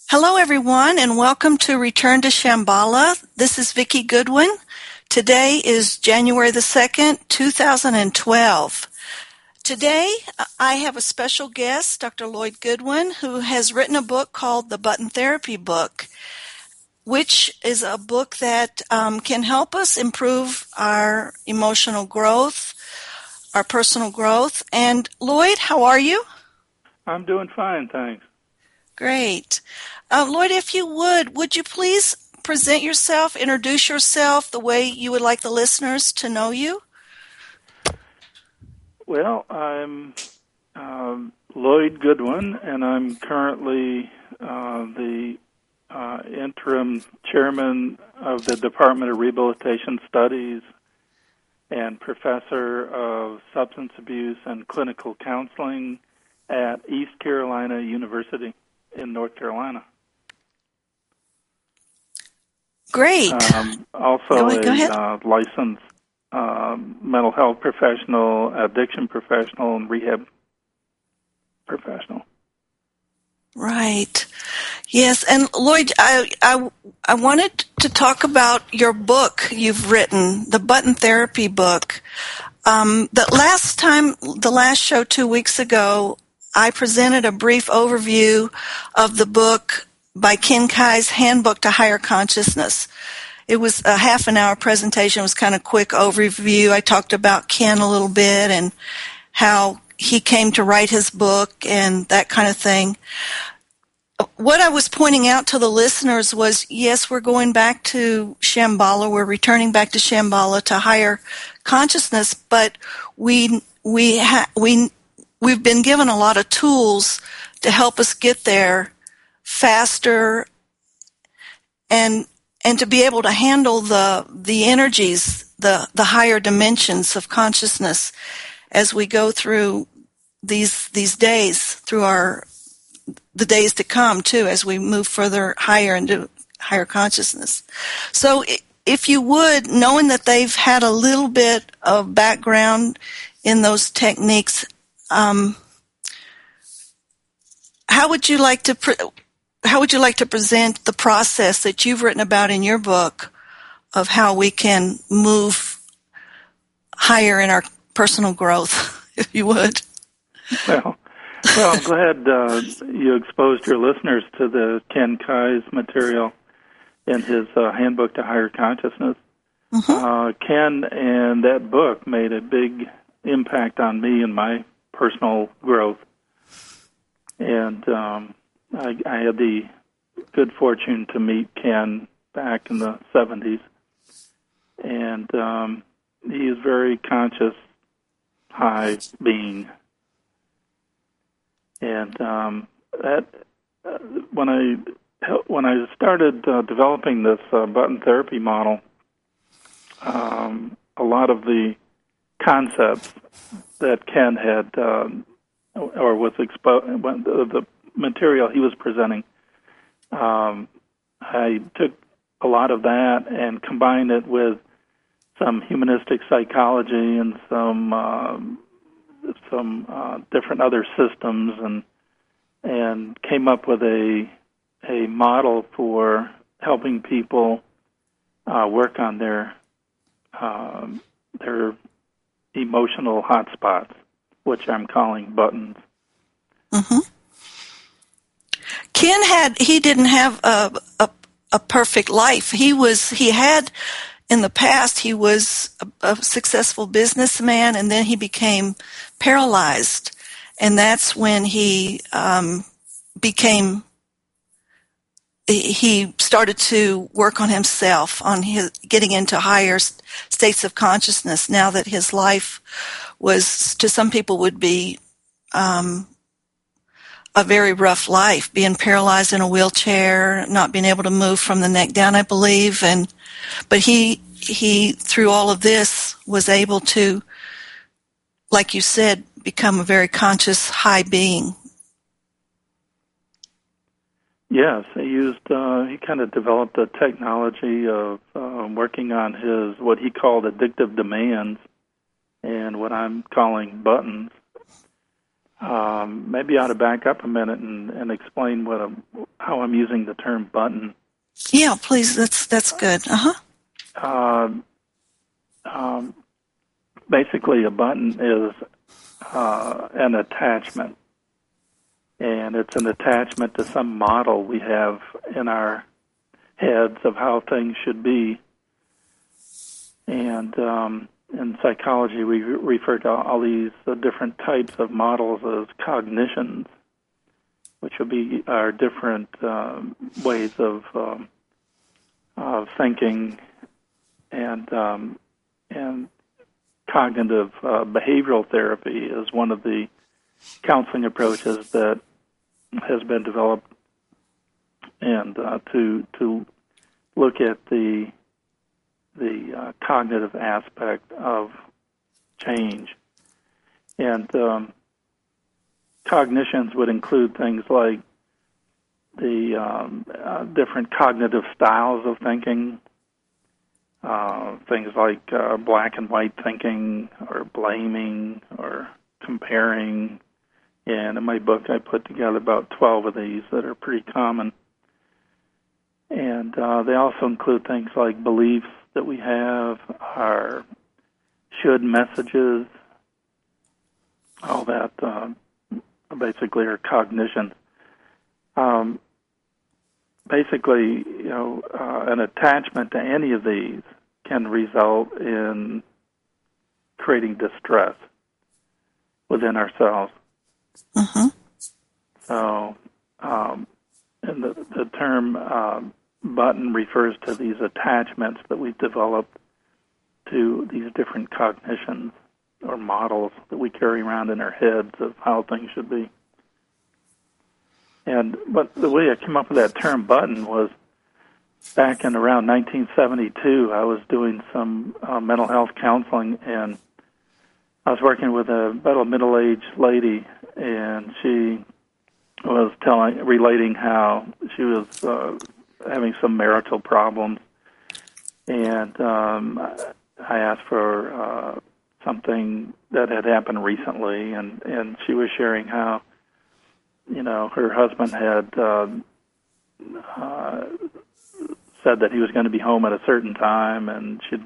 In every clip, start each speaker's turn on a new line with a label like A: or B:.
A: Hello, everyone, and welcome to Return to Shambhala. This is Vicki Goodwin. Today is January the 2nd, 2012. Today, I have a special guest, Dr. Lloyd Goodwin, who has written a book called The Button Therapy Book, which is a book that can help us improve our emotional growth, our personal growth. And Lloyd, how are you?
B: I'm doing fine, thanks.
A: Great. Lloyd, if you would you please present yourself, introduce yourself the way you would like the listeners to know you?
B: Well, I'm Lloyd Goodwin, and I'm currently the interim chairman of the Department of Rehabilitation Studies and professor of substance abuse and clinical counseling at East Carolina University in North Carolina.
A: Great.
B: Also
A: Go ahead.
B: a licensed mental health professional, addiction professional, and rehab professional.
A: Right. Yes, and Lloyd, I wanted to talk about your book you've written, the Button Therapy Book. The last show 2 weeks ago, I presented a brief overview of the book by Ken Kai's Handbook to Higher Consciousness. It was a half an hour presentation. It was kind of quick overview. I talked about Ken a little bit and how he came to write his book and that kind of thing. What I was pointing out to the listeners was, yes, we're going back to Shambhala. We're returning back to Shambhala, to higher consciousness, but we've been given a lot of tools to help us get there faster and to be able to handle the energies, the higher dimensions of consciousness as we go through these days, through the days to come too, as we move further higher into higher consciousness. So if you would, knowing that they've had a little bit of background in those techniques, how would you like to present the process that you've written about in your book of how we can move higher in our personal growth, if you would?
B: Well, I'm glad you exposed your listeners to the Ken Kai's material in his Handbook to Higher Consciousness. Mm-hmm. Ken and that book made a big impact on me and my personal growth. And I had the good fortune to meet Ken back in the 70s. And he is very conscious, high being. And when I started developing this button therapy model, a lot of the concepts that Ken had or was exposed, the material he was presenting, I took a lot of that and combined it with some humanistic psychology and some different other systems, and came up with a model for helping people work on their emotional hotspots, which I'm calling buttons.
A: Mm-hmm. Ken didn't have a perfect life. In the past, he was a successful businessman, and then he became paralyzed. And that's when he started to work on himself, on his getting into higher states of consciousness, now that his life was, to some people, would be a very rough life, being paralyzed in a wheelchair, not being able to move from the neck down, I believe. But he through all of this was able to, like you said, become a very conscious high being.
B: Yes, he kind of developed a technology of working on his, what he called addictive demands, and what I'm calling buttons. maybe I ought to back up a minute and explain how I'm using the term button.
A: Yeah, please. That's good.
B: Basically, a button is an attachment, and it's an attachment to some model we have in our heads of how things should be. And in psychology, we refer to all these different types of models as cognitions, which will be our different ways of thinking, and cognitive behavioral therapy is one of the counseling approaches that has been developed, and to look at the cognitive aspect of change. And cognitions would include things like the different cognitive styles of thinking, things like black and white thinking, or blaming, or comparing. And in my book, I put together about 12 of these that are pretty common. And they also include things like beliefs that we have, our should messages, all that basically are cognition. Basically, an attachment to any of these can result in creating distress within ourselves.
A: Uh-huh.
B: So, and the term button refers to these attachments that we've developed to these different cognitions or models that we carry around in our heads of how things should be. But the way I came up with that term button was back in around 1972. I was doing some mental health counseling, and I was working with about a middle-aged lady, and she was relating how she was having some marital problems, and I asked for something that had happened recently, and she was sharing how, her husband had said that he was going to be home at a certain time, and she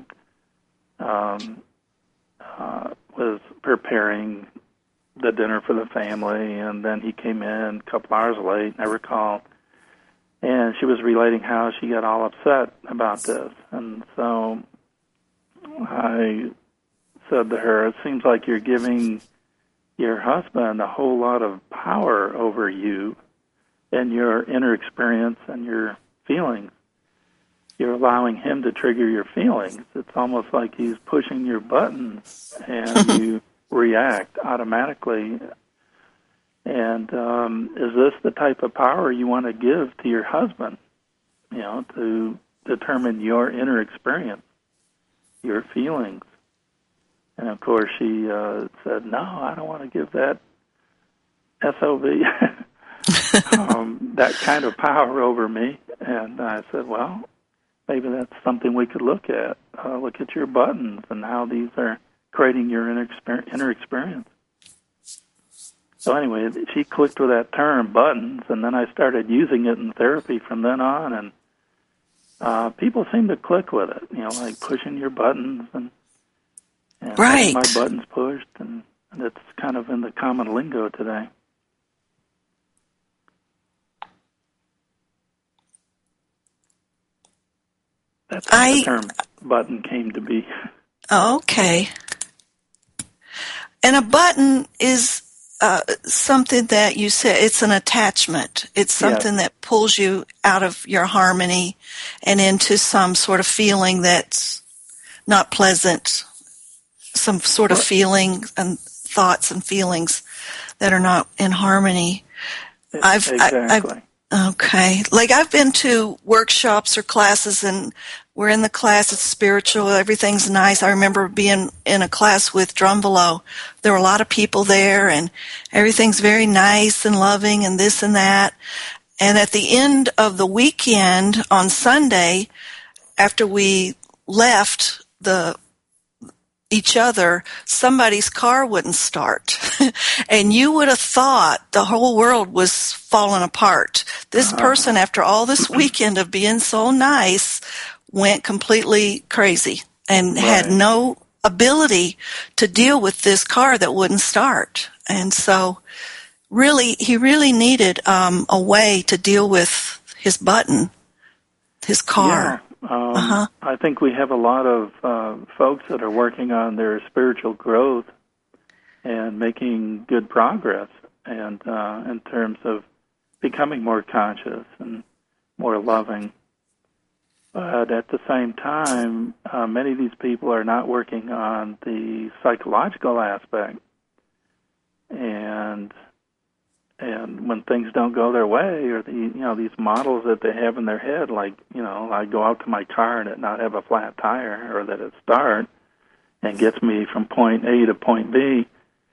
B: was preparing the dinner for the family, and then he came in a couple hours late, I recall, and she was relating how she got all upset about this. And so I said to her, it seems like you're giving your husband a whole lot of power over you and your inner experience and your feelings. You're allowing him to trigger your feelings. It's almost like he's pushing your buttons, and you react automatically. And is this the type of power you want to give to your husband, to determine your inner experience, your feelings? And, of course, she said, no, I don't want to give that SOB that kind of power over me. And I said, well, maybe that's something we could look at. Look at your buttons and how these are creating your inner experience. So anyway, she clicked with that term, buttons, and then I started using it in therapy from then on, and people seem to click with it, like pushing your buttons and
A: right.
B: Having my buttons pushed, and it's kind of in the common lingo today. That's how the term button came to be.
A: Okay. And a button is something that you said, it's an attachment. It's something that pulls you out of your harmony and into some sort of feeling that's not pleasant, some sort of feeling and thoughts and feelings that are not in harmony.
B: Exactly.
A: Okay. Like I've been to workshops or classes, and we're in the class, it's spiritual, everything's nice. I remember being in a class with Drumvalo. There were a lot of people there, and everything's very nice and loving and this and that. And at the end of the weekend on Sunday, after we left the each other, somebody's car wouldn't start. And you would have thought the whole world was falling apart. This person, after all this weekend of being so nice, went completely crazy and had no ability to deal with this car that wouldn't start. And so he really needed a way to deal with his button, his car.
B: Yeah. I think we have a lot of folks that are working on their spiritual growth and making good progress, and in terms of becoming more conscious and more loving. But at the same time, many of these people are not working on the psychological aspect, and when things don't go their way, or these models that they have in their head, like I go out to my car and it not have a flat tire, or that it start and gets me from point A to point B.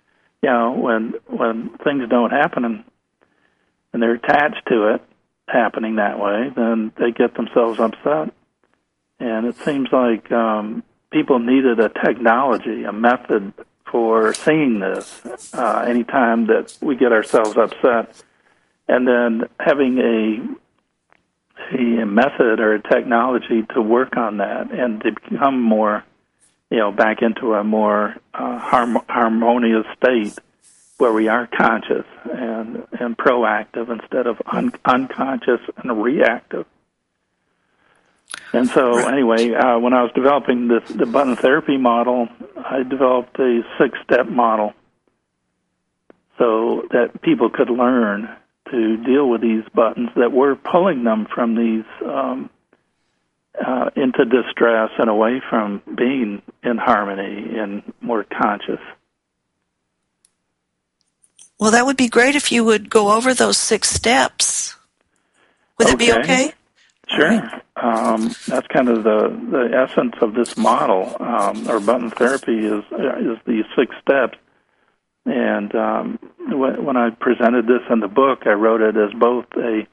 B: When things don't happen and they're attached to it happening that way, then they get themselves upset. And it seems like people needed a technology, a method for seeing this anytime that we get ourselves upset, and then having a method or a technology to work on that and to become more, back into a more harmonious state where we are conscious and proactive instead of unconscious and reactive. And so, anyway, when I was developing the button therapy model, I developed a 6-step model so that people could learn to deal with these buttons that were pulling them from these into distress and away from being in harmony and more conscious.
A: Well, that would be great if you would go over those 6 steps. Would that be okay?
B: Sure. Right. That's kind of the essence of this model, or button therapy, is these 6 steps. And when I presented this in the book, I wrote it as both a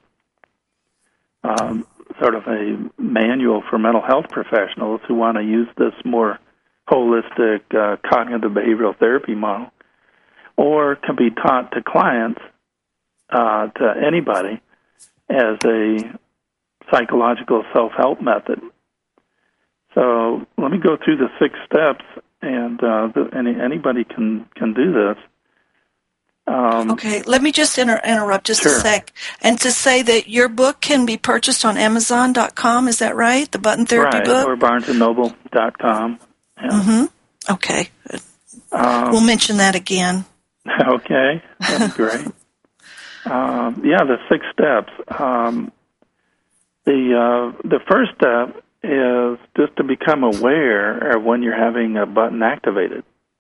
B: sort of a manual for mental health professionals who want to use this more holistic cognitive behavioral therapy model, or can be taught to clients, to anybody, as a psychological self-help method. So let me go through the 6 steps, and anybody can do this.
A: Okay, let me just interrupt just a sec, and to say that your book can be purchased on Amazon.com, is that right? The Button Therapy book?
B: Or BarnesandNoble.com. Yeah.
A: Mm-hmm. Okay. We'll mention that again.
B: Okay, that's great. The 6 steps. The first step is just to become aware of when you're having a button activated.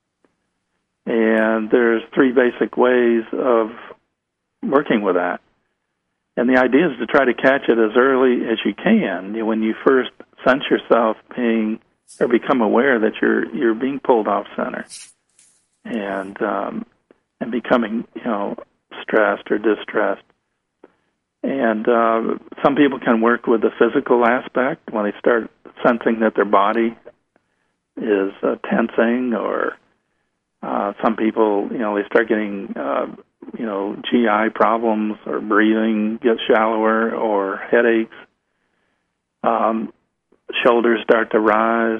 B: And there's 3 basic ways of working with that. And the idea is to try to catch it as early as you can. When you first sense yourself become aware that you're being pulled off center and becoming, stressed or distressed. And some people can work with the physical aspect when they start sensing that their body is tensing, or some people, they start getting, GI problems, or breathing gets shallower, or headaches. Shoulders start to rise.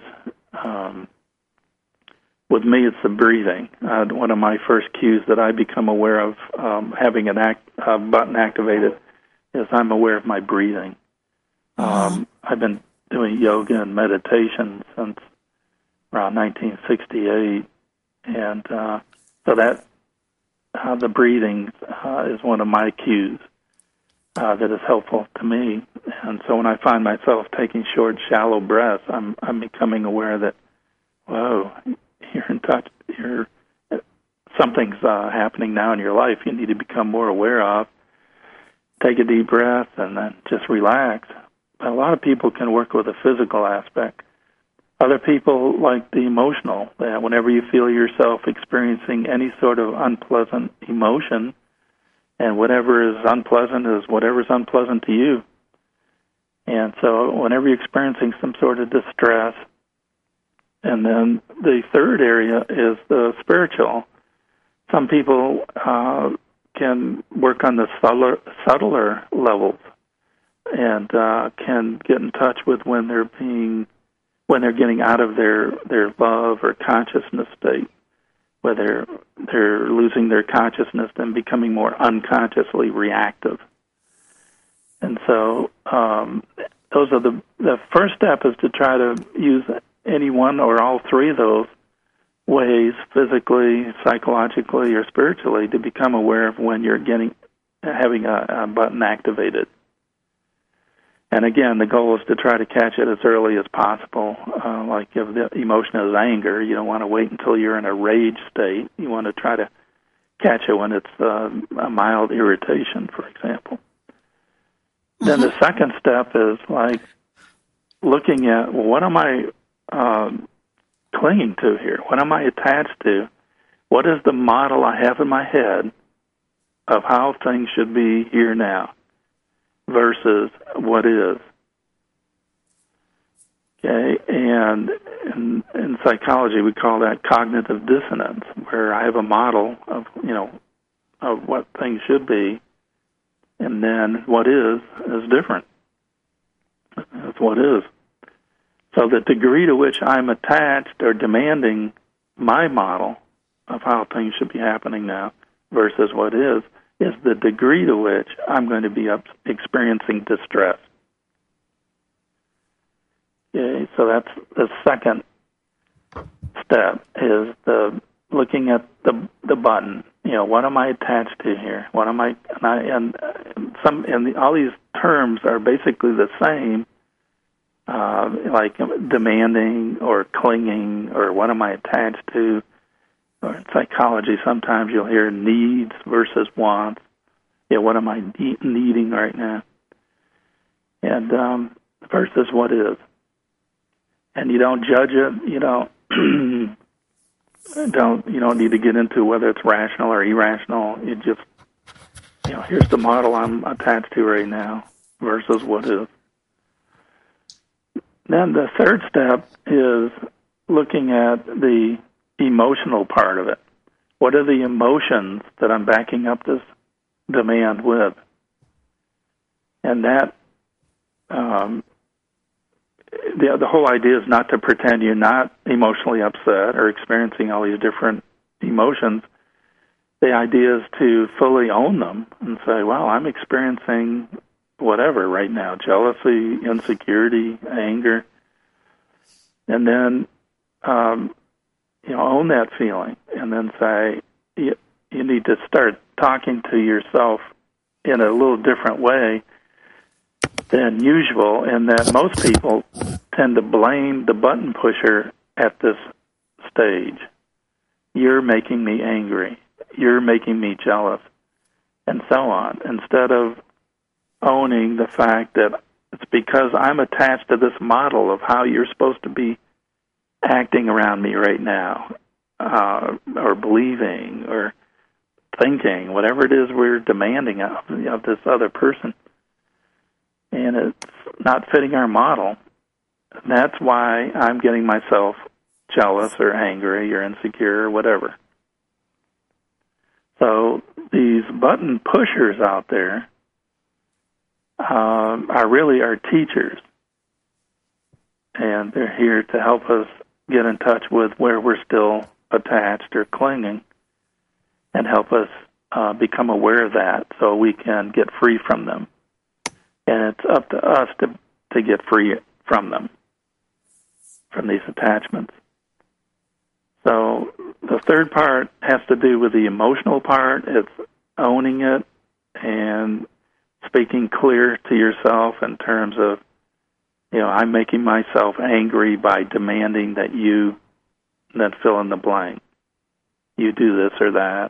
B: With me, it's the breathing. One of my first cues that I become aware of having a button activated is I'm aware of my breathing. I've been doing yoga and meditation since around 1968, and so that the breathing is one of my cues that is helpful to me. And so when I find myself taking short, shallow breaths, I'm becoming aware that, whoa, you're in touch. Something's happening now in your life you need to become more aware of. Take a deep breath and then just relax. But a lot of people can work with the physical aspect. Other people like the emotional, that whenever you feel yourself experiencing any sort of unpleasant emotion, and whatever is unpleasant is whatever's unpleasant to you. And so whenever you're experiencing some sort of distress, And then the third area is the spiritual. Some people can work on the subtler levels and can get in touch with when they're getting out of their love or consciousness state, where they're losing their consciousness and becoming more unconsciously reactive. And so those are the first step is to try to use any one or all three of those ways, physically, psychologically, or spiritually, to become aware of when you're having a button activated. And again, the goal is to try to catch it as early as possible. Like if the emotion is anger, you don't want to wait until you're in a rage state. You want to try to catch it when it's a mild irritation, for example. Mm-hmm. Then the second step is like looking at, well, what am I clinging to here? What am I attached to? What is the model I have in my head of how things should be here now versus what is? Okay, and in psychology we call that cognitive dissonance, where I have a model of what things should be, and then what is different. That's what is. So the degree to which I'm attached or demanding my model of how things should be happening now versus what is the degree to which I'm going to be experiencing distress. Okay, so that's the second step, is the looking at the button. What am I attached to here? What am I? All these terms are basically the same. Like demanding or clinging, or what am I attached to? Or in psychology, sometimes you'll hear needs versus wants. What am I needing right now? And versus what is. And you don't judge it. You don't need to get into whether it's rational or irrational. You just, here's the model I'm attached to right now versus what is. Then the third step is looking at the emotional part of it. What are the emotions that I'm backing up this demand with? And that, the whole idea is not to pretend you're not emotionally upset or experiencing all these different emotions. The idea is to fully own them and say, well, I'm experiencing whatever right now, jealousy, insecurity, anger, and then own that feeling, and then say you need to start talking to yourself in a little different way than usual, and that most people tend to blame the button pusher at this stage. You're making me angry. You're making me jealous, and so on, instead of owning the fact that it's because I'm attached to this model of how you're supposed to be acting around me right now, or believing, or thinking, whatever it is we're demanding of this other person. And it's not fitting our model. That's why I'm getting myself jealous or angry or insecure or whatever. So these button pushers out there are really our teachers, and they're here to help us get in touch with where we're still attached or clinging, and help us become aware of that so we can get free from them. And it's up to us to get free from them, from these attachments. So the third part has to do with the emotional part. It's owning it and speaking clear to yourself in terms of, I'm making myself angry by demanding that you then fill in the blank. You do this or that.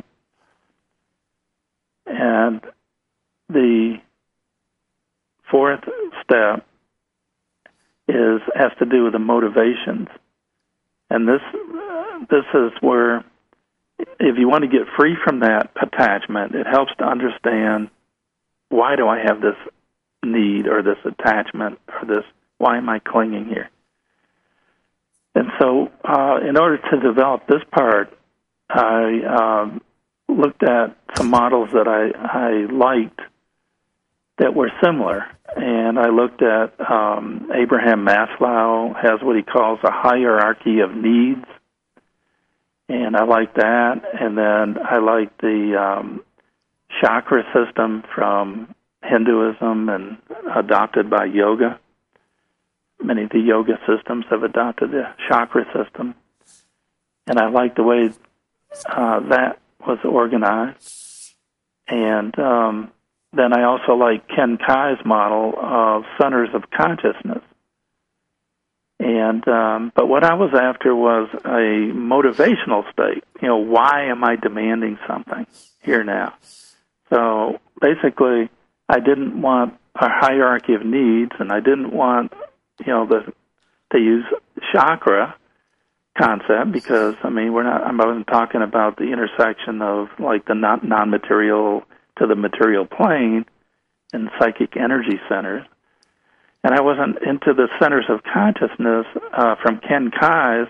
B: And the fourth step has to do with the motivations. And this is where, if you want to get free from that attachment, it helps to understand, why do I have this need or this attachment or this, why am I clinging here? And so in order to develop this part, I looked at some models that I liked that were similar. And I looked at Abraham Maslow has what he calls a hierarchy of needs. And I like that. And then I like the chakra system from Hinduism and adopted by yoga. Many of the yoga systems have adopted the chakra system. And I like the way that was organized. And then I also like Ken Kai's model of centers of consciousness. And but what I was after was a motivational state. Why am I demanding something here now? So basically, I didn't want a hierarchy of needs, and I didn't want to use chakra concept because I wasn't talking about the intersection of like the non-material to the material plane and psychic energy centers. And I wasn't into the centers of consciousness from Ken Kai's.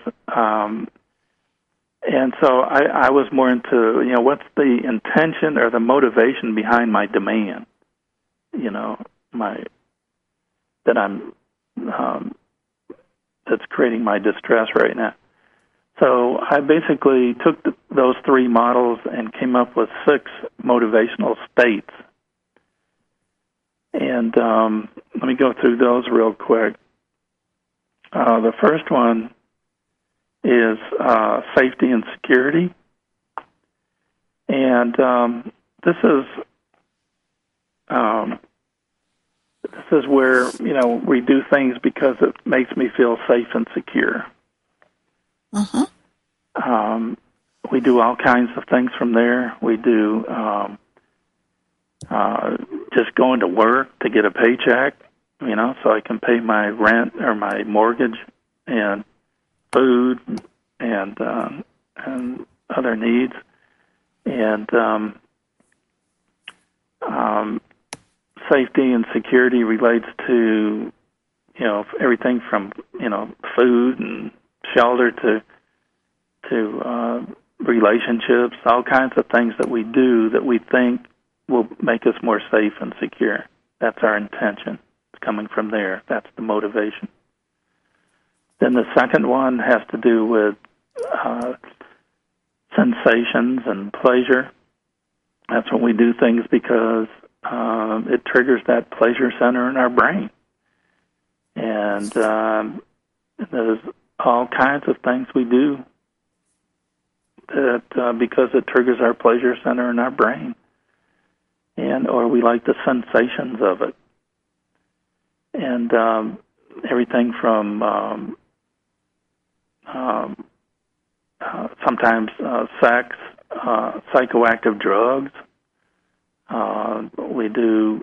B: And so I was more into, what's the intention or the motivation behind my demand, that's creating my distress right now. So I basically took those three models and came up with 6 motivational states. And let me go through those real quick. The first one is safety and security. And this is where, we do things because it makes me feel safe and secure.
A: Uh-huh.
B: We do all kinds of things from there. We do just going to work to get a paycheck, so I can pay my rent or my mortgage and food and other needs. And safety and security relates to, everything from, food and shelter to relationships, all kinds of things that we do that we think will make us more safe and secure. That's our intention. It's coming from there. That's the motivation. Then the second one has to do with sensations and pleasure. That's when we do things because it triggers that pleasure center in our brain. And there's all kinds of things we do that because it triggers our pleasure center in our brain, or we like the sensations of it, and everything from sometimes sex, psychoactive drugs. We do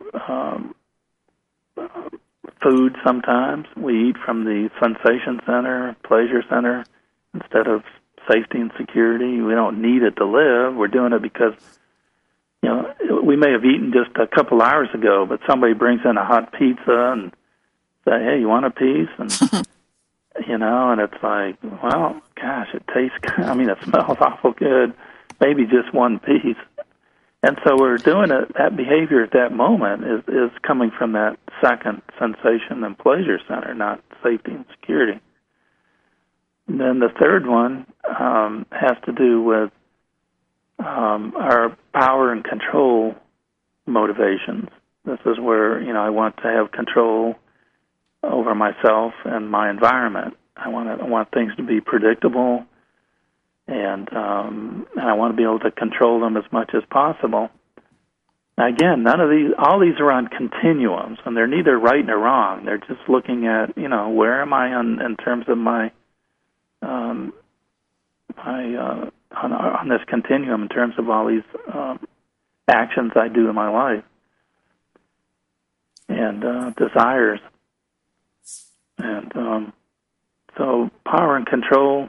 B: food sometimes. We eat from the sensation center, pleasure center, instead of safety and security. We don't need it to live. We're doing it because, we may have eaten just a couple hours ago, but somebody brings in a hot pizza and say, hey, you want a piece? And, and it's like, well, gosh, it tastes, it smells awful good. Maybe just one piece. And so we're doing it, that behavior at that moment is coming from that second sensation and pleasure center, not safety and security. And then the third one has to do with our power and control motivations. This is where, I want to have control over myself and my environment. I want things to be predictable, and I want to be able to control them as much as possible. Now, again, all these are on continuums, and they're neither right nor wrong. They're just looking at, where am I in terms of my on this continuum in terms of all these actions I do in my life and desires. And so power and control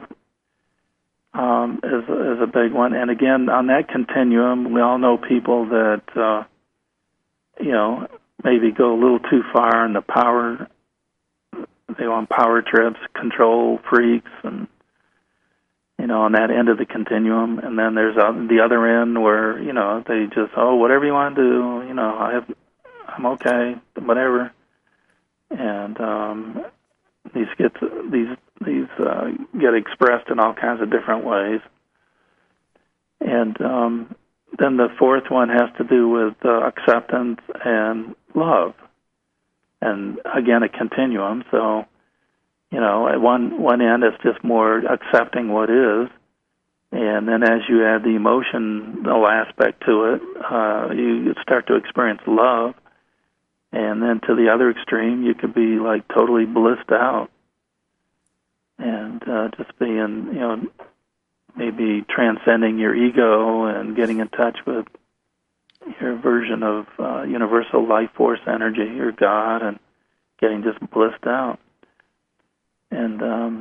B: is a big one. And again, on that continuum, we all know people that, maybe go a little too far in the power they go on power trips, control freaks, and on that end of the continuum. And then there's the other end where they just whatever you want to do, I'm okay, whatever. And these get expressed in all kinds of different ways. And then the fourth one has to do with acceptance and love. And again, a continuum. So, at one end it's just more accepting what is. And then as you add the emotional aspect to it, you start to experience love. And then to the other extreme, you could be like totally blissed out. And just being, maybe transcending your ego and getting in touch with your version of universal life force energy, or God, and getting just blissed out. And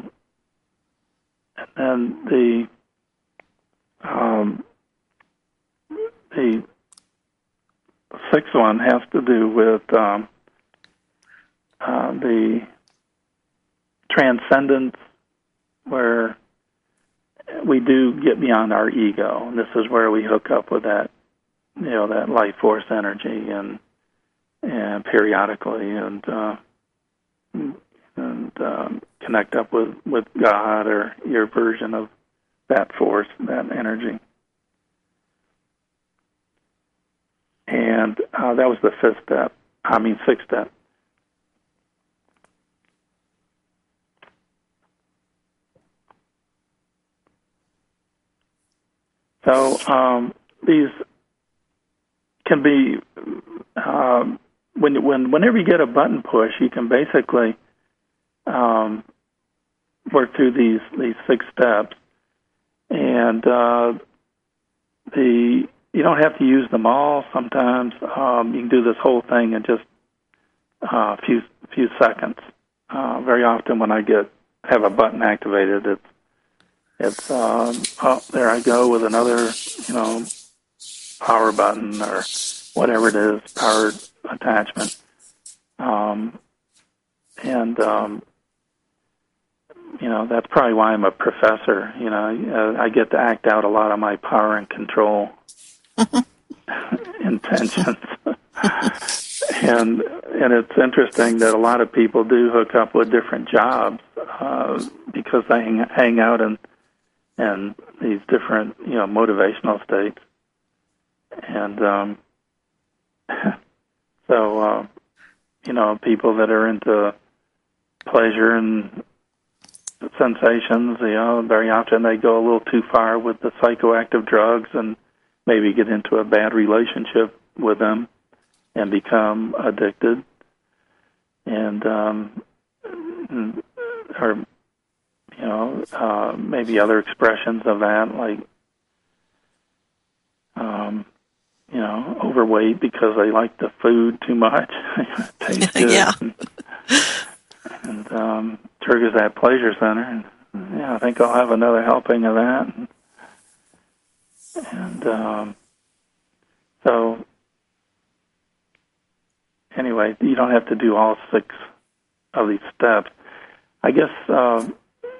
B: then the sixth one has to do with the transcendence, where we do get beyond our ego, and this is where we hook up with that, that life force energy, and periodically, and connect up with God, or your version of that force, that energy. And that was the sixth step. So these can be whenever you get a button push, you can basically work through these 6 steps, and you don't have to use them all. Sometimes you can do this whole thing in just a few seconds. Very often when I have a button activated, it's there I go with another power button or whatever it is, powered attachment, and that's probably why I'm a professor. I get to act out a lot of my power and control intentions. And it's interesting that a lot of people do hook up with different jobs because they hang out in these different motivational states. And so people that are into pleasure and sensations, very often they go a little too far with the psychoactive drugs and maybe get into a bad relationship with them and become addicted, and or maybe other expressions of that, like overweight because they like the food too much. Tastes good.
A: Yeah.
B: And triggers that pleasure center, and I think I'll have another helping of that. And so anyway, you don't have to do all 6 of these steps. I guess the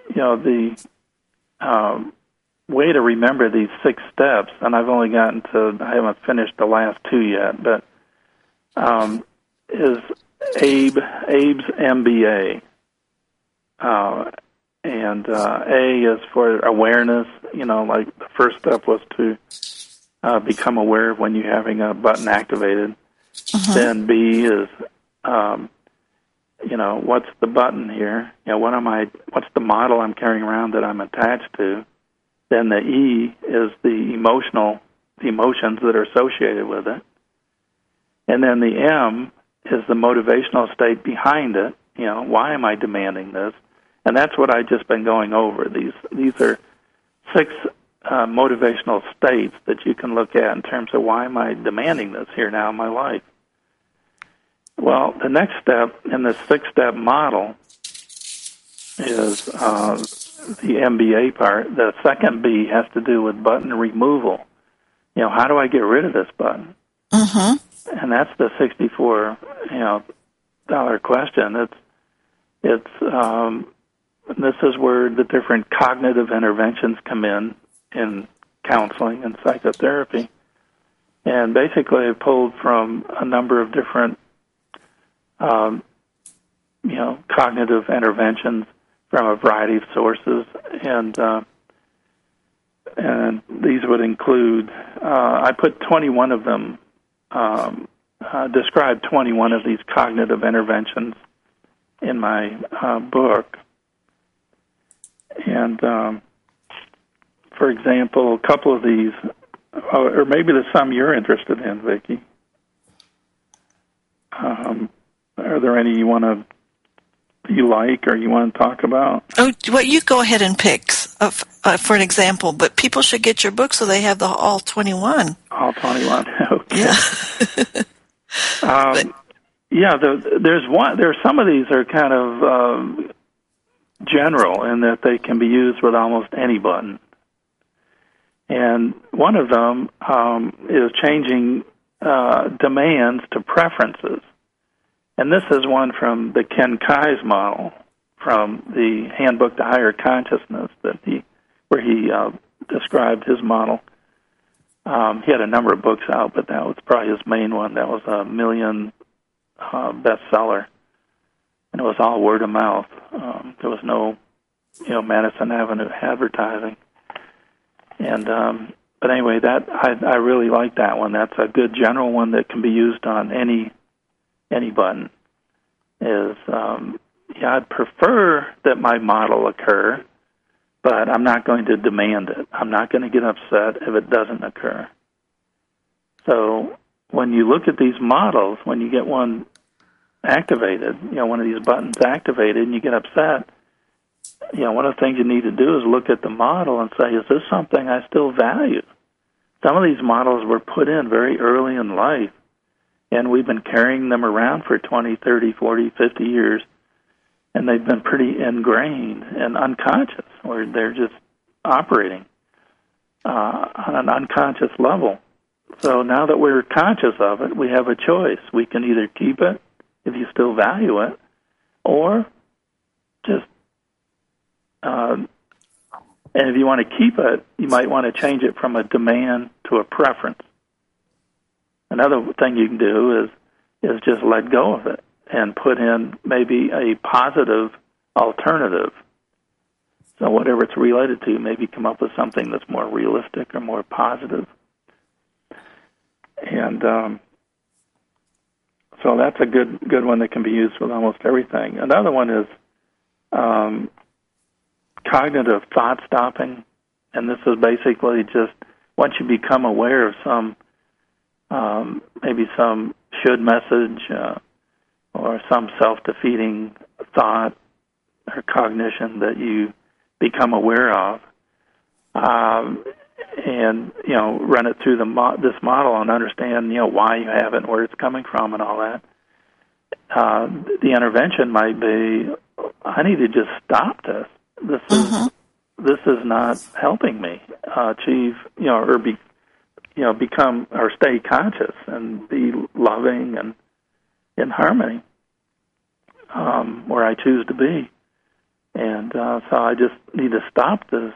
B: way to remember these 6 steps, and I haven't finished the last 2 yet, but is Abe's MBA. And A is for awareness. Like the first step was to become aware of when you're having a button activated. Uh-huh. Then B is, what's the button here? What's the model I'm carrying around that I'm attached to? Then the E is the emotions that are associated with it. And then the M is the motivational state behind it. Why am I demanding this? And that's what I've just been going over. These are 6 motivational states that you can look at in terms of why am I demanding this here now in my life. Well, the next step in the 6-step model is the MBA part. The second B has to do with button removal. How do I get rid of this button? Mm-hmm. And that's the $64 question. It's It's this is where the different cognitive interventions come in counseling and psychotherapy. And basically, I pulled from a number of different, cognitive interventions from a variety of sources, and these would include. I put 21 of them. Described 21 of these cognitive interventions in my book, and for example, a couple of these. Or maybe there's some you're interested in, Vicki. Are there any you like or you want to talk about?
A: Oh, well, you go ahead and pick for an example, but people should get your book so they have all 21.
B: All 21, okay.
A: Yeah.
B: There's some of these are kind of general in that they can be used with almost any button. And one of them is changing demands to preferences. And this is one from the Ken Kai's model, from the Handbook to Higher Consciousness, where he described his model. He had a number of books out, but that was probably his main one. That was a $1 million bestseller, and it was all word of mouth. There was no, Madison Avenue advertising. And but anyway, that I really like that one. That's a good general one that can be used on any button. I'd prefer that my model occur, but I'm not going to demand it. I'm not going to get upset if it doesn't occur. So when you look at these models, when you get one activated, one of these buttons activated, and you get upset, one of the things you need to do is look at the model and say, is this something I still value? Some of these models were put in very early in life, and we've been carrying them around for 20, 30, 40, 50 years, and they've been pretty ingrained and unconscious, or they're just operating on an unconscious level. So now that we're conscious of it, we have a choice. We can either keep it, if you still value it, or just and if you want to keep it, you might want to change it from a demand to a preference. Another thing you can do is just let go of it and put in maybe a positive alternative. So whatever it's related to, maybe come up with something that's more realistic or more positive. And so that's a good one that can be used with almost everything. Another one is cognitive thought stopping, and this is basically just once you become aware of some maybe some should message or some self-defeating thought or cognition that you become aware of, and run it through this model and understand why you have it and where it's coming from and all that. The intervention might be, I need to just stop this. This is not helping me achieve, or become or stay conscious and be loving and in harmony where I choose to be. And so I just need to stop this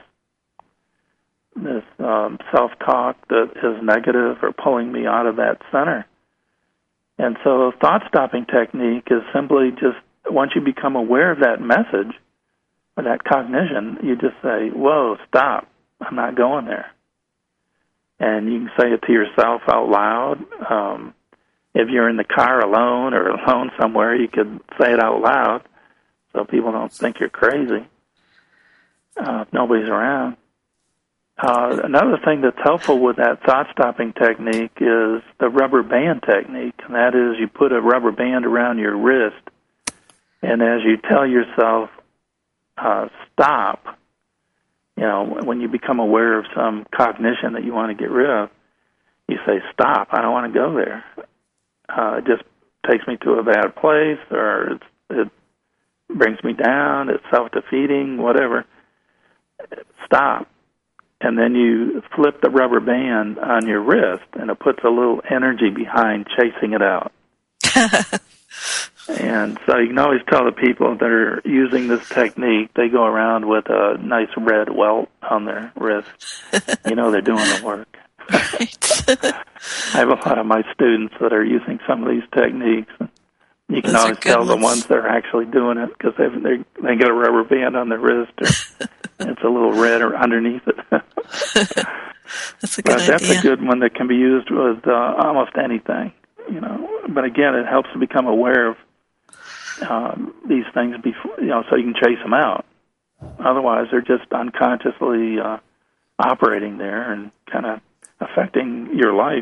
B: self-talk that is negative or pulling me out of that center. And so a thought-stopping technique is simply just, once you become aware of that message or that cognition, you just say, whoa, stop, I'm not going there. And you can say it to yourself out loud. If you're in the car alone or alone somewhere, you could say it out loud so people don't think you're crazy if nobody's around. Another thing that's helpful with that thought-stopping technique is the rubber band technique, and that is you put a rubber band around your wrist, and as you tell yourself, stop, when you become aware of some cognition that you want to get rid of, you say, stop, I don't want to go there. It just takes me to a bad place, or it brings me down, it's self-defeating, whatever. Stop. And then you flip the rubber band on your wrist, and it puts a little energy behind chasing it out. And so you can always tell the people that are using this technique, they go around with a nice red welt on their wrist. You know they're doing the work.
A: Right.
B: I have a lot of my students that are using some of these techniques. You can always tell the ones that are actually doing it because they got a rubber band on their wrist, or it's a little red or underneath it.
A: That's a good idea.
B: That's a good one that can be used with almost anything, you know. But again, it helps to become aware of these things before, you know, so you can chase them out. Otherwise, they're just unconsciously operating there and kind of affecting your life.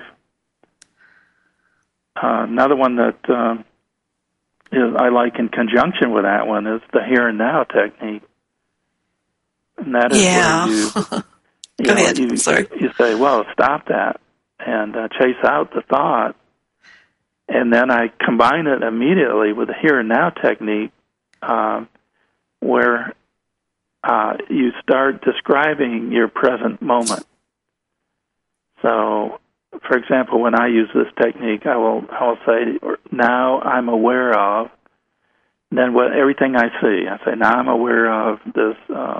B: Another one that I like in conjunction with that one is the here and now technique. And that is where
A: Go ahead. Sorry.
B: You say, well, stop that, and chase out the thought. And then I combine it immediately with the here and now technique, where you start describing your present moment. So, for example, when I use this technique, I will say, now I'm aware of, then everything I see. I say, now I'm aware of this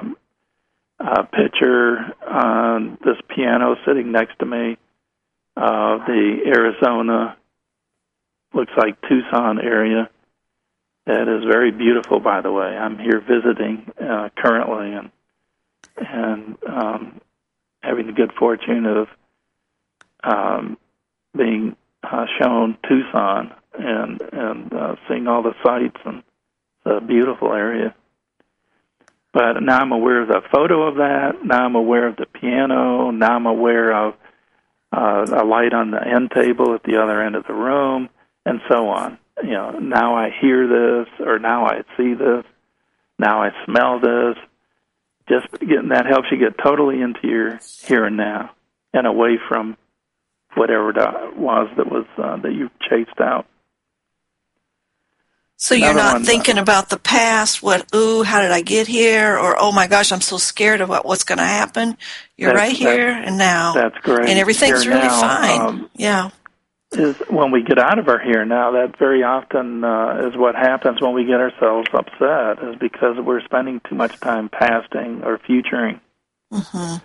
B: picture, this piano sitting next to me, the Arizona, looks like Tucson area. That is very beautiful, by the way. I'm here visiting currently, and having the good fortune of being shown Tucson and seeing all the sights, and it's a beautiful area. But now I'm aware of the photo of that. Now I'm aware of the piano. Now I'm aware of a light on the end table at the other end of the room, and so on. You know, now I hear this, or now I see this. Now I smell this. Just getting that helps you get totally into your here and now, and away from whatever it was that you chased out.
A: So you're not thinking about the past, how did I get here? Or, oh my gosh, I'm so scared of what's going to happen. You're right here and now.
B: That's great.
A: And everything's really fine.
B: Is when we get out of our here and now, that very often is what happens when we get ourselves upset, is because we're spending too much time pasting or futuring. Mm-hmm.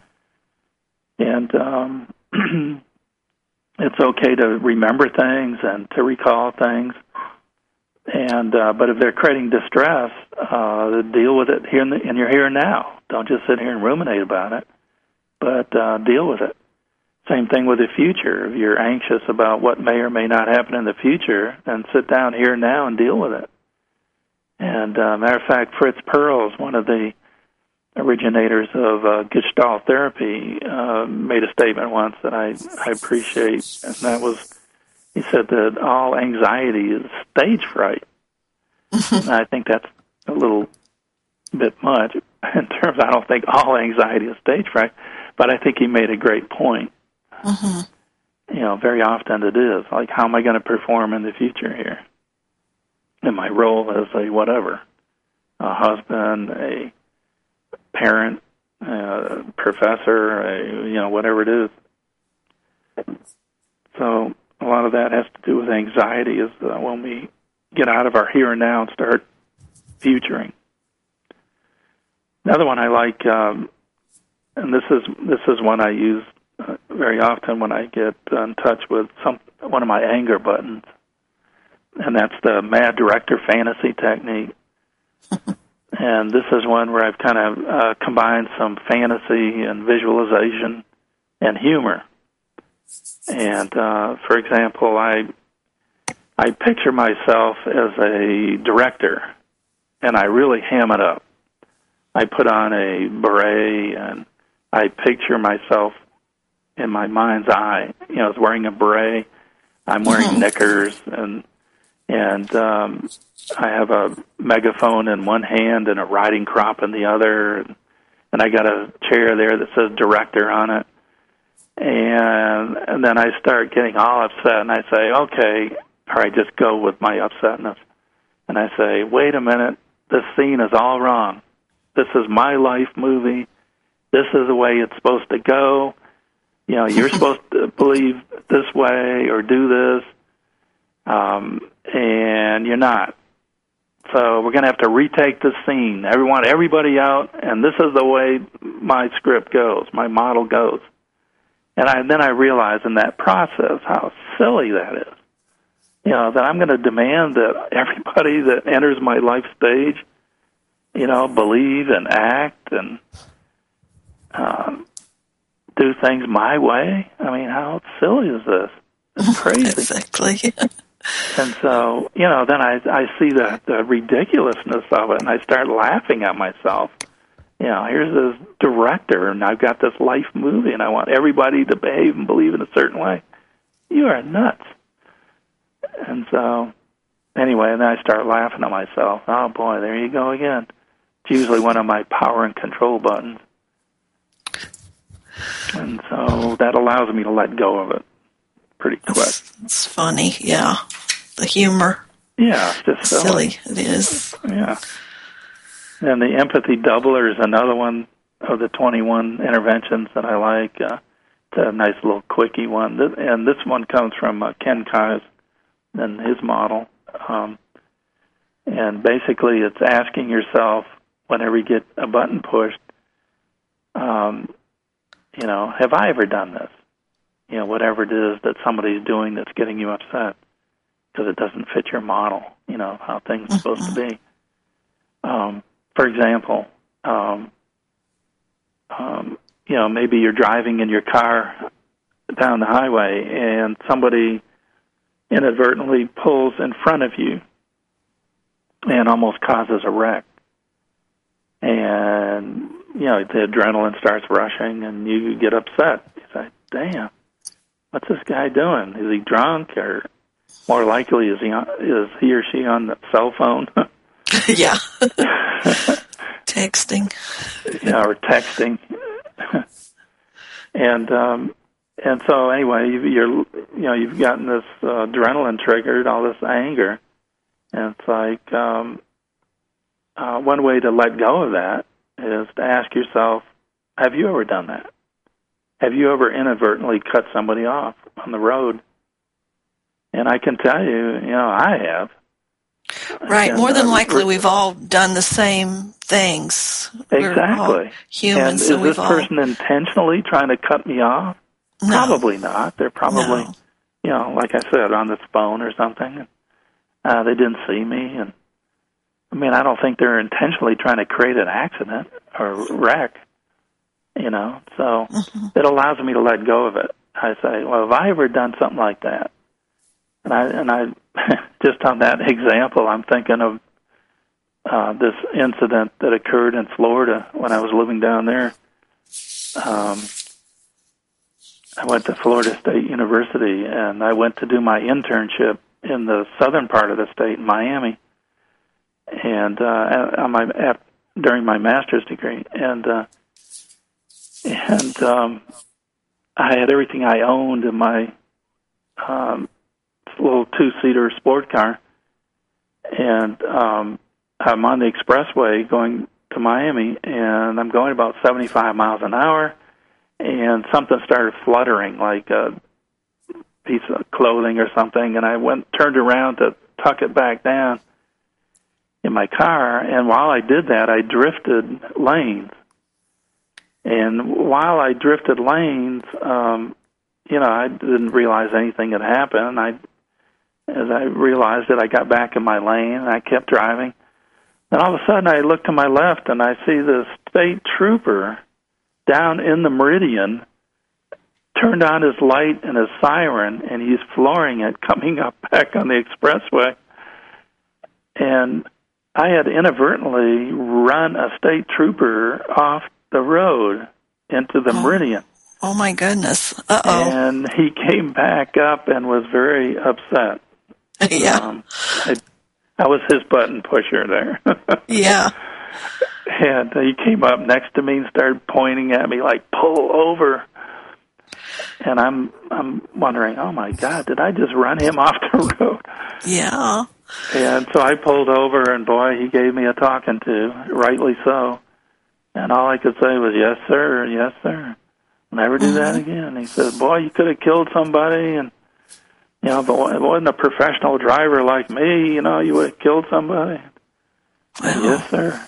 B: And it's okay to remember things and to recall things. And but if they're creating distress, deal with it here in your here and now. Don't just sit here and ruminate about it, but deal with it. Same thing with the future. If you're anxious about what may or may not happen in the future, then sit down here and now and deal with it. And matter of fact, Fritz Perls, one of the originators of Gestalt therapy, made a statement once that I appreciate, and that was, he said that all anxiety is stage fright. And I think that's a little bit much in terms, I don't think all anxiety is stage fright, but I think he made a great point. Mm-hmm. You know, very often it is. Like, how am I going to perform in the future here? In my role as a whatever, a husband, a parent, a professor, whatever it is. So a lot of that has to do with anxiety, is when we get out of our here and now and start futuring. Another one I like, and this is one I use very often when I get in touch with one of my anger buttons, and that's the Mad Director Fantasy technique. And this is one where I've kind of combined some fantasy and visualization and humor. And for example, I picture myself as a director, and I really ham it up. I put on a beret, and I picture myself in my mind's eye, as wearing a beret. I'm wearing knickers, and I have a megaphone in one hand and a riding crop in the other, and I got a chair there that says director on it. And then I start getting all upset, and I say, okay, all right, just go with my upsetness. And I say, wait a minute, this scene is all wrong. This is my life movie. This is the way it's supposed to go. You're supposed to believe this way or do this, and you're not. So we're going to have to retake the scene. Everybody out, and this is the way my script goes, my model goes. And then I realize in that process how silly that is. You know, that I'm going to demand that everybody that enters my life stage, you know, believe and act and do things my way. I mean, how silly is this? It's crazy.
A: Exactly.
B: And so, you know, then I see the ridiculousness of it, and I start laughing at myself. You know, here's this director, and I've got this life movie, and I want everybody to behave and believe in a certain way. You are nuts. And so, anyway, and then I start laughing at myself. Oh, boy, there you go again. It's usually one of my power and control buttons. And so that allows me to let go of it pretty quick.
A: It's funny, yeah. The humor.
B: Yeah, it's just
A: silly. It is.
B: Yeah. And the empathy doubler is another one of the 21 interventions that I like. It's a nice little quickie one. And this one comes from Ken Kais and his model. And basically it's asking yourself, whenever you get a button pushed, you know, have I ever done this? You know, whatever it is that somebody's doing that's getting you upset because it doesn't fit your model, you know, how things are supposed to be. For example, you know, maybe you're driving in your car down the highway and somebody inadvertently pulls in front of you and almost causes a wreck. And, you know, the adrenaline starts rushing and you get upset. You say, damn, what's this guy doing? Is he drunk, or more likely is he or she on the cell phone?
A: Yeah. Texting.
B: Yeah, or texting. And so anyway, you've gotten this adrenaline triggered, all this anger, and it's like one way to let go of that is to ask yourself, have you ever done that? Have you ever inadvertently cut somebody off on the road? And I can tell you, you know, I have.
A: Right. More than likely, we've all done the same things.
B: Exactly.
A: We're all humans.
B: And
A: so
B: is this person intentionally trying to cut me off?
A: No.
B: Probably not. They're probably, you know, like I said, on this phone or something. They didn't see me. And I mean, I don't think they're intentionally trying to create an accident or wreck, you know. So it allows me to let go of it. I say, well, have I ever done something like that? And I just on that example, I'm thinking of this incident that occurred in Florida when I was living down there. I went to Florida State University, and I went to do my internship in the southern part of the state, in Miami, and during my master's degree, and I had everything I owned in my little two-seater sport car, and I'm on the expressway going to Miami, and I'm going about 75 miles an hour, and something started fluttering, like a piece of clothing or something, and I turned around to tuck it back down in my car, and while I did that, I drifted lanes. And while I drifted lanes, you know, I didn't realize anything had happened. As I realized it, I got back in my lane, and I kept driving. Then all of a sudden, I look to my left, and I see this state trooper down in the Meridian, turned on his light and his siren, and he's flooring it, coming up back on the expressway. And I had inadvertently run a state trooper off the road into the Meridian.
A: Oh, my goodness. Uh-oh.
B: And he came back up and was very upset.
A: Yeah.
B: I was his button pusher there.
A: Yeah.
B: And he came up next to me and started pointing at me like, pull over. And I'm wondering, oh, my God, did I just run him off the road?
A: Yeah.
B: And so I pulled over, and, boy, he gave me a talking to, rightly so. And all I could say was, yes, sir, yes, sir. Never do that again. He said, boy, you could have killed somebody, and, you know, but it wasn't a professional driver like me, you know, you would have killed somebody.
A: Wow.
B: Yes, sir.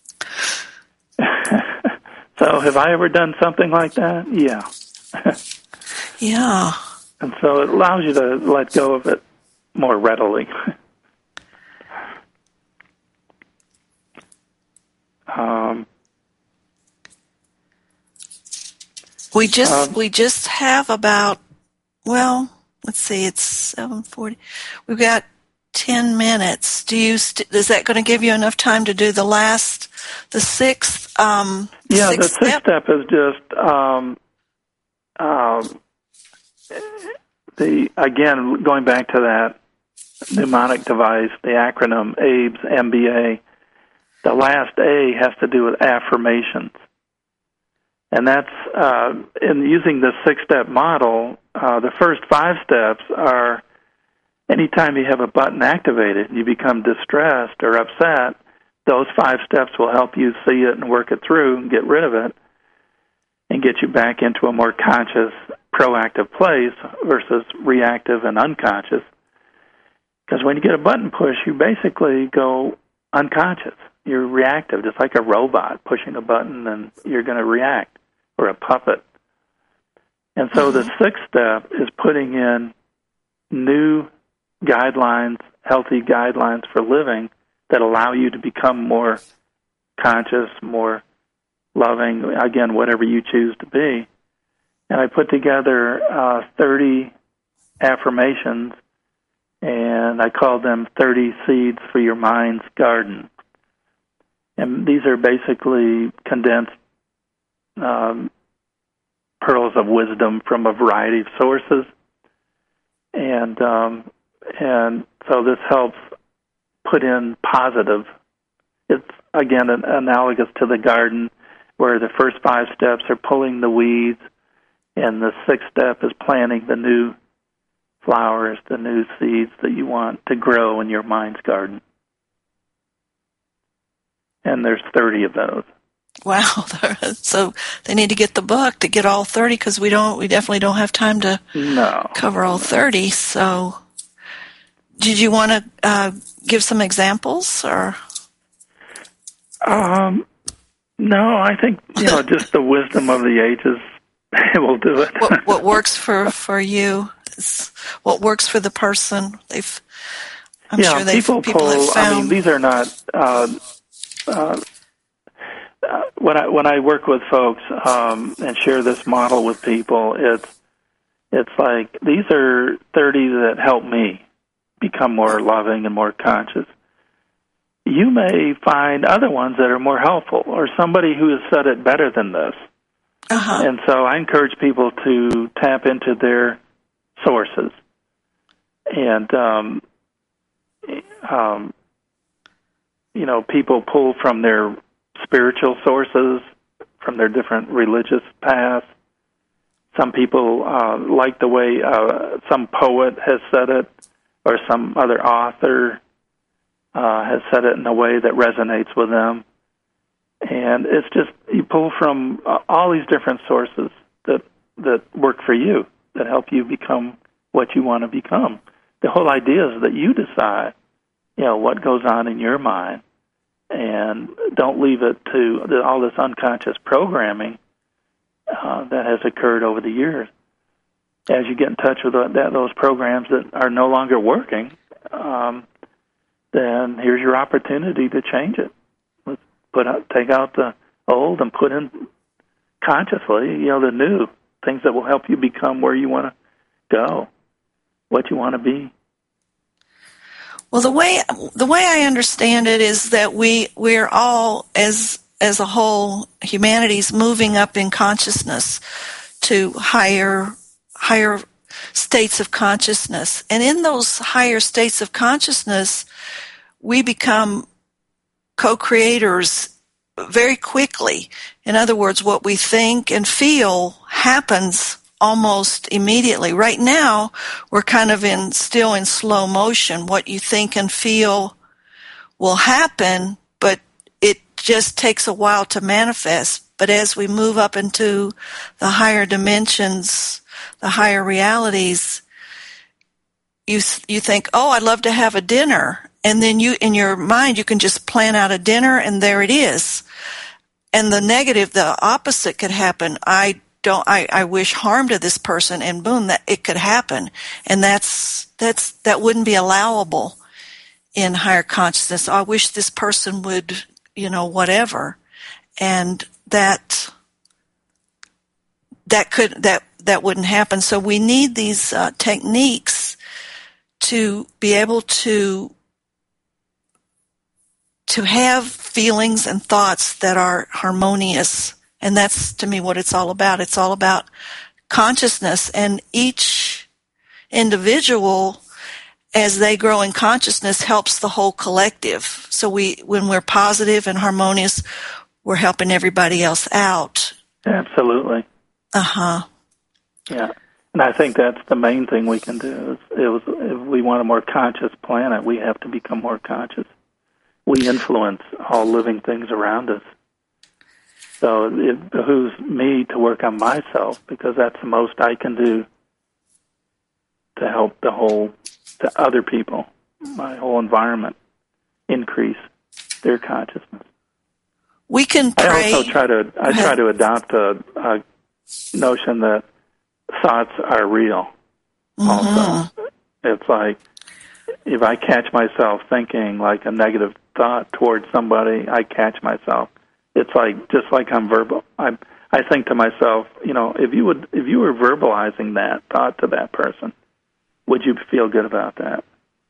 B: So have I ever done something like that? Yeah.
A: Yeah.
B: And so it allows you to let go of it more readily.
A: We just have about, well, let's see, it's 7:40. We've got 10 minutes. Is that going to give you enough time to do the sixth?
B: The sixth step is just again, going back to that mnemonic device, the acronym ABES, MBA. The last A has to do with affirmations. And that's, in using the six-step model, the first 5 steps are anytime you have a button activated and you become distressed or upset, those 5 steps will help you see it and work it through and get rid of it and get you back into a more conscious, proactive place versus reactive and unconscious. Because when you get a button push, you basically go unconscious. You're reactive, just like a robot pushing a button, and you're going to react, or a puppet. And so the sixth step is putting in new guidelines, healthy guidelines for living that allow you to become more conscious, more loving, again, whatever you choose to be. And I put together 30 affirmations, and I called them 30 seeds for your mind's garden. And these are basically condensed pearls of wisdom from a variety of sources. And so this helps put in positive. It's, again, analogous to the garden, where the first 5 steps are pulling the weeds, and the 6th step is planting the new flowers, the new seeds that you want to grow in your mind's garden. And there's 30 of those.
A: Wow. So they need to get the book to get all 30, because we definitely don't have time to cover all 30. So did you want to give some examples, or?
B: No, I think, just the wisdom of the ages will do it.
A: What works for you is what works for the person. I'm sure people have found.
B: I mean, these are not. When I work with folks and share this model with people, it's like these are 30 that help me become more loving and more conscious. You may find other ones that are more helpful, or somebody who has said it better than this. And so I encourage people to tap into their sources. And, people pull from their spiritual sources, from their different religious paths. Some people like the way some poet has said it, or some other author has said it in a way that resonates with them. And it's just, you pull from all these different sources that work for you, that help you become what you want to become. The whole idea is that you decide, what goes on in your mind, and don't leave it to all this unconscious programming that has occurred over the years. As you get in touch with those programs that are no longer working, then here's your opportunity to change it. Take out the old and put in consciously, the new things that will help you become where you want to go, what you want to be.
A: Well, the way I understand it is that we're all, as a whole, humanity's moving up in consciousness to higher states of consciousness. And in those higher states of consciousness, we become co-creators very quickly. In other words, what we think and feel happens almost immediately. Right now, we're kind of still in slow motion. What you think and feel will happen, but it just takes a while to manifest. But as we move up into the higher dimensions, the higher realities, you think, I'd love to have a dinner. And then you, in your mind, you can just plan out a dinner and there it is. And the negative, the opposite could happen. I wish harm to this person, and boom, that it could happen. And that wouldn't be allowable in higher consciousness. I wish this person would, whatever. And that wouldn't happen. So we need these techniques to be able to have feelings and thoughts that are harmonious. And that's, to me, what it's all about. It's all about consciousness. And each individual, as they grow in consciousness, helps the whole collective. So when we're positive and harmonious, we're helping everybody else out.
B: Absolutely.
A: Uh-huh.
B: Yeah. And I think that's the main thing we can do. If we want a more conscious planet, we have to become more conscious. We influence all living things around us. So it behooves me to work on myself, because that's the most I can do to help to other people, my whole environment, increase their consciousness.
A: We can pray.
B: I also try to adopt a notion that thoughts are real.
A: Mm-hmm.
B: Also, it's like if I catch myself thinking like a negative thought towards somebody, I catch myself. It's like just like I'm verbal. I think to myself, if you were verbalizing that thought to that person, would you feel good about that?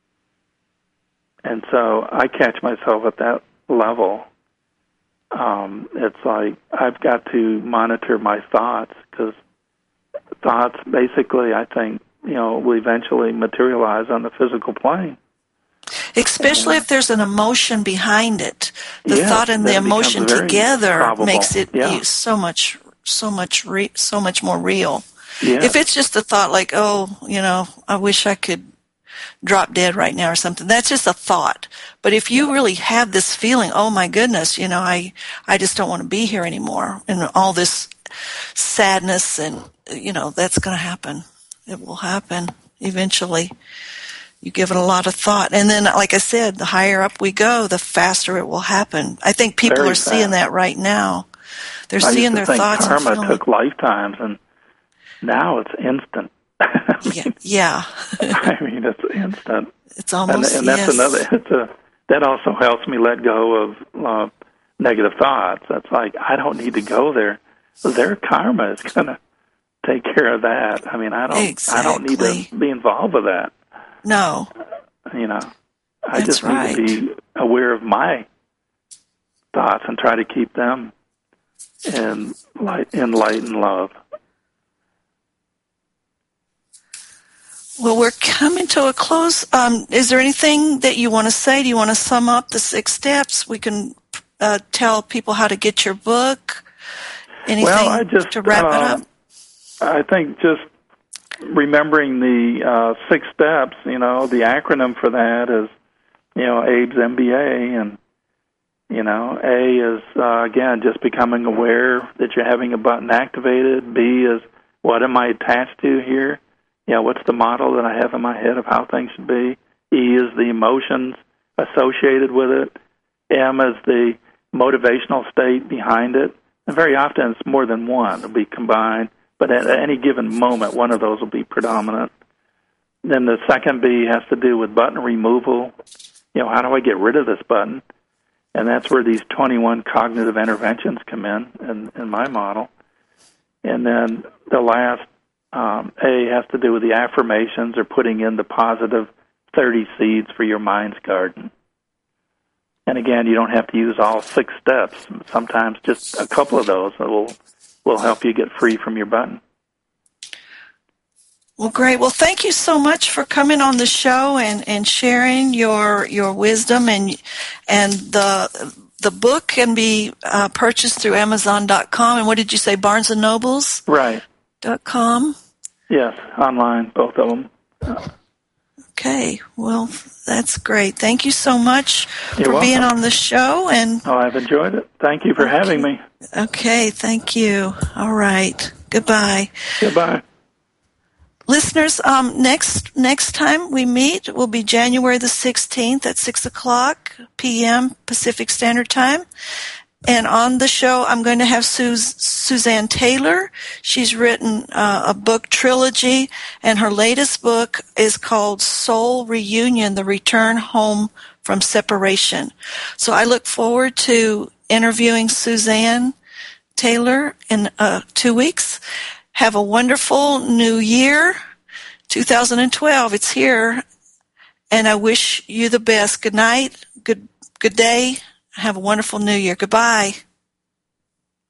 B: And so I catch myself at that level. It's like I've got to monitor my thoughts, because thoughts basically, I think, will eventually materialize on the physical plane.
A: Especially if there's an emotion behind it. The thought and the emotion together
B: probable.
A: Makes it so much more real. Yeah. If it's just a thought like, I wish I could drop dead right now or something, that's just a thought. But if you really have this feeling, oh my goodness, I just don't want to be here anymore, and all this sadness, and that's going to happen. It will happen eventually. You give it a lot of thought. And then, like I said, the higher up we go, the faster it will happen. I think people are seeing that right now. They're seeing their thoughts and feelings.
B: Karma took lifetimes, and now it's instant.
A: Yeah.
B: I mean, it's instant.
A: It's almost,
B: and that's another, that also helps me let go of negative thoughts. That's like, I don't need to go there. Their karma is going to take care of that. I mean, I don't need to be involved with that.
A: No.
B: I just need to be aware of my thoughts and try to keep them in light and love.
A: Well, we're coming to a close. Is there anything that you want to say? Do you want to sum up the 6 steps? We can tell people how to get your book. Anything to wrap it up?
B: I think just remembering the 6 steps, the acronym for that is, Abe's MBA, and, A is, again, just becoming aware that you're having a button activated. B is, what am I attached to here? What's the model that I have in my head of how things should be? E is the emotions associated with it. M is the motivational state behind it. And very often it's more than one. It'll be combined. But at any given moment, one of those will be predominant. Then the second B has to do with button removal. How do I get rid of this button? And that's where these 21 cognitive interventions come in my model. And then the last A has to do with the affirmations, or putting in the positive 30 seeds for your mind's garden. And again, you don't have to use all 6 steps. Sometimes just a couple of those will help you get free from your button.
A: Well, great. Well, thank you so much for coming on the show and sharing your wisdom, and the book can be purchased through Amazon.com. And what did you say, Barnes and Nobles?
B: Right.
A: .com?
B: Yes, online, both of them.
A: Okay. Well, that's great. Thank you so much
B: You're
A: for
B: welcome.
A: being on the show.
B: I've enjoyed it. Thank you for having me.
A: Okay. Thank you. All right. Goodbye.
B: Goodbye.
A: Listeners, next time we meet will be January the 16th at 6:00 p.m. Pacific Standard Time. And on the show, I'm going to have Suzanne Taylor. She's written a book trilogy, and her latest book is called Soul Reunion, The Return Home from Separation. So I look forward to interviewing Suzanne Taylor in 2 weeks. Have a wonderful new year, 2012. It's here, and I wish you the best. Good night, good day. Have a wonderful new year. Goodbye.